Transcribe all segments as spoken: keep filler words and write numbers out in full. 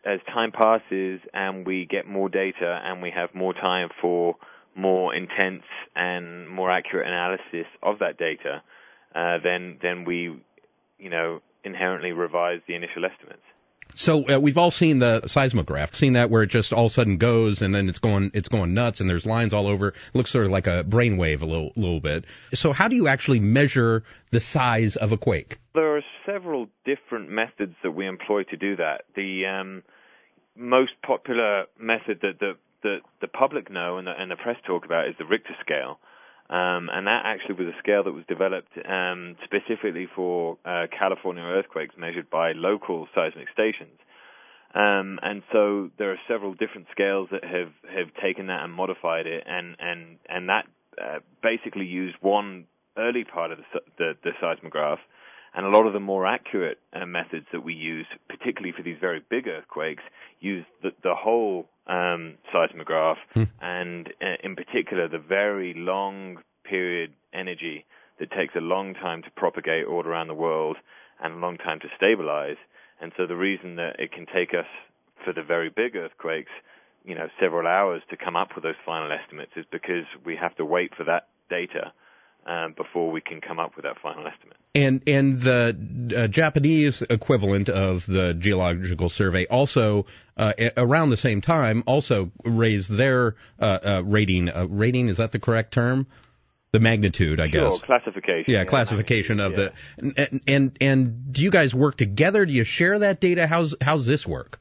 as time passes and we get more data and we have more time for more intense and more accurate analysis of that data, uh, then then we, you know, inherently revise the initial estimates. So uh, we've all seen the seismograph, seen that where it just all of a sudden goes and then it's going it's going nuts and there's lines all over. It looks sort of like a brainwave a little little bit. So how do you actually measure the size of a quake? There are several different methods that we employ to do that. The um, most popular method that the, the, the public know and the, and the press talk about is the Richter scale. Um, and that actually was a scale that was developed um, specifically for uh, California earthquakes measured by local seismic stations. Um, and so there are several different scales that have, have taken that and modified it, and, and, and that uh, basically used one early part of the, the, the seismograph, and a lot of the more accurate uh, methods that we use, particularly for these very big earthquakes, use the, the whole um, seismograph, hmm. and uh, in particular the very long period energy that takes a long time to propagate all around the world and a long time to stabilize. And so the reason that it can take us, for the very big earthquakes, you know, several hours to come up with those final estimates is because we have to wait for that data Um, before we can come up with that final estimate. And and the uh, Japanese equivalent of the Geological Survey also, uh, a- around the same time, also raised their uh, uh, rating. Uh, rating, is that the correct term? The magnitude, I sure, guess. classification. Yeah, yeah classification of yeah. the. And, and and do you guys work together? Do you share that data? How's how's this work?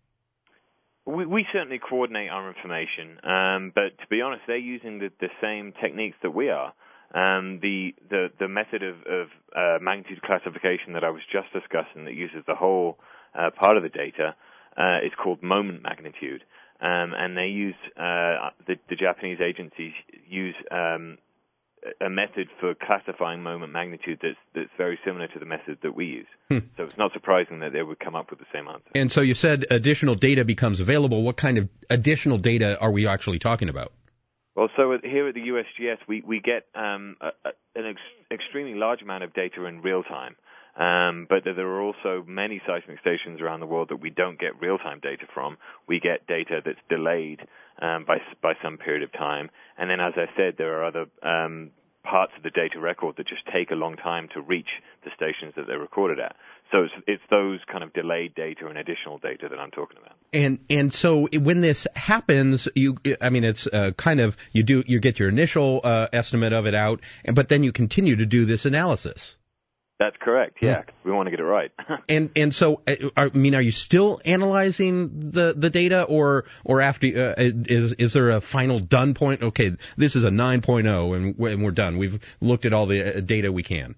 We, we certainly coordinate our information, um, but to be honest, they're using the, the same techniques that we are. Um, the, the, the method of, of uh, magnitude classification that I was just discussing that uses the whole uh, part of the data uh, is called moment magnitude. Um, and they use, uh, the, the Japanese agencies use um, a method for classifying moment magnitude that's, that's very similar to the method that we use. Hmm. So it's not surprising that they would come up with the same answer. And so you said additional data becomes available. What kind of additional data are we actually talking about? Well, so here at the U S G S, we, we get um, a, a, an ex- extremely large amount of data in real time. Um, but there are also many seismic stations around the world that we don't get real-time data from. We get data that's delayed um, by by some period of time. And then, as I said, there are other um, parts of the data record that just take a long time to reach the stations that they're recorded at. So it's, it's those kind of delayed data and additional data that I'm talking about. And and so when this happens, you I mean it's uh, kind of you do you get your initial uh, estimate of it out, but then you continue to do this analysis. That's correct. Yeah, mm. we want to get it right. and and so I mean, are you still analyzing the, the data, or or after uh, is is there a final done point? Okay, this is a nine point oh, and we're done. We've looked at all the data we can.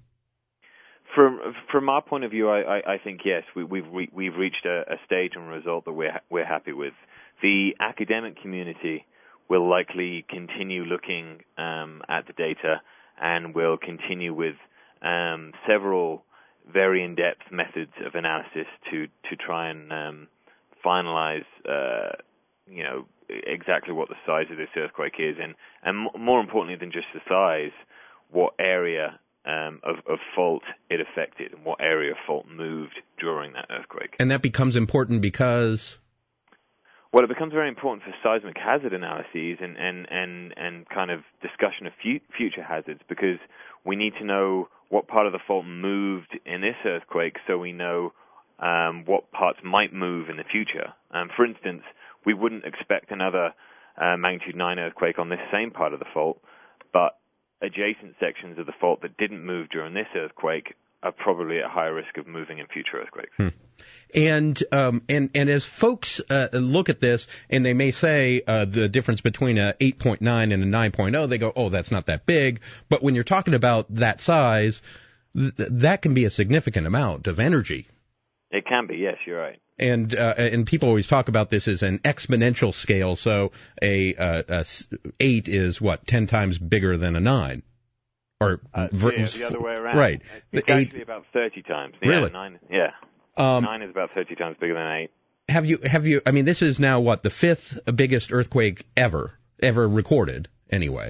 From from our point of view, I, I, I think yes, we, we've re, we've reached a, a stage and result that we're we're happy with. The academic community will likely continue looking um, at the data, and will continue with um, several very in-depth methods of analysis to to try and um, finalize, uh, you know, exactly what the size of this earthquake is, and and more importantly than just the size, what area Um, of, of fault it affected and what area of fault moved during that earthquake. And that becomes important because? Well, it becomes very important for seismic hazard analyses and, and, and, and kind of discussion of fu- future hazards, because we need to know what part of the fault moved in this earthquake so we know um, what parts might move in the future. Um, for instance, we wouldn't expect another uh, magnitude nine earthquake on this same part of the fault, but adjacent sections of the fault that didn't move during this earthquake are probably at higher risk of moving in future earthquakes. Hmm. And um, and and as folks uh, look at this, and they may say uh, the difference between a eight point nine and a nine point oh, they go, oh, that's not that big. But when you're talking about that size, th- that can be a significant amount of energy. It can be, yes, you're right. And uh, and people always talk about this as an exponential scale. So a, uh, a eight is what, ten times bigger than a nine, or uh, ver- yeah, the other way around. Right. It's the actually eight, about thirty times. Yeah, really? Nine. Yeah. Um, nine is about thirty times bigger than eight. Have you have you? I mean, this is now what, the fifth biggest earthquake ever ever recorded, anyway.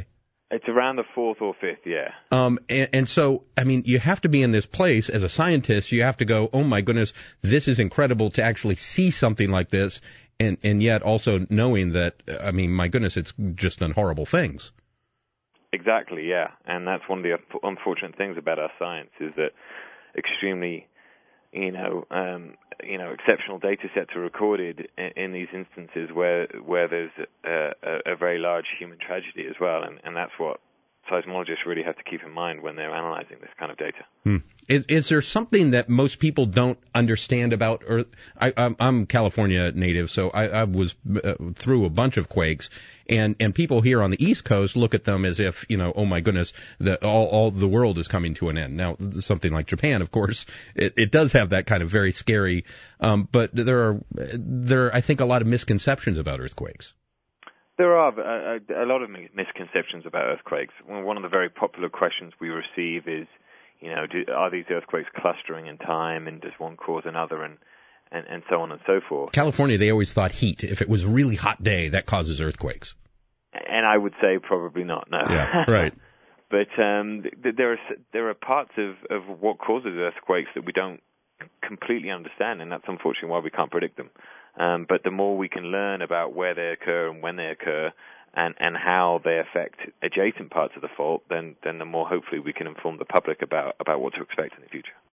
It's around the fourth or fifth, yeah. Um, and, and so, I mean, you have to be in this place as a scientist. You have to go, oh my goodness, this is incredible to actually see something like this, and and yet also knowing that, I mean, my goodness, it's just done horrible things. Exactly, yeah, and that's one of the unfortunate things about our science is that extremely, you know, um, you know, exceptional data sets are recorded in, in these instances where where there's a, a, a very large human tragedy as well, and, and that's what seismologists really have to keep in mind when they're analyzing this kind of data. Hmm. Is, is there something that most people don't understand about Earth? I, I'm, I'm California native, so I, I was uh, through a bunch of quakes, and, and people here on the East Coast look at them as if, you know, oh my goodness, the, all, all the world is coming to an end. Now, something like Japan, of course, it, it does have that kind of very scary, um, but there are, there are, I think, a lot of misconceptions about earthquakes. There are a, a, a lot of misconceptions about earthquakes. One of the very popular questions we receive is, you know, do, are these earthquakes clustering in time, and does one cause another, and, and, and so on and so forth. California, they always thought heat. If it was a really hot day, that causes earthquakes. And I would say probably not, no. Yeah, right. But um, th- there are there are parts of, of what causes earthquakes that we don't completely understand, and that's unfortunately why we can't predict them. Um, but the more we can learn about where they occur and when they occur, and, and how they affect adjacent parts of the fault, then then the more hopefully we can inform the public about, about what to expect in the future.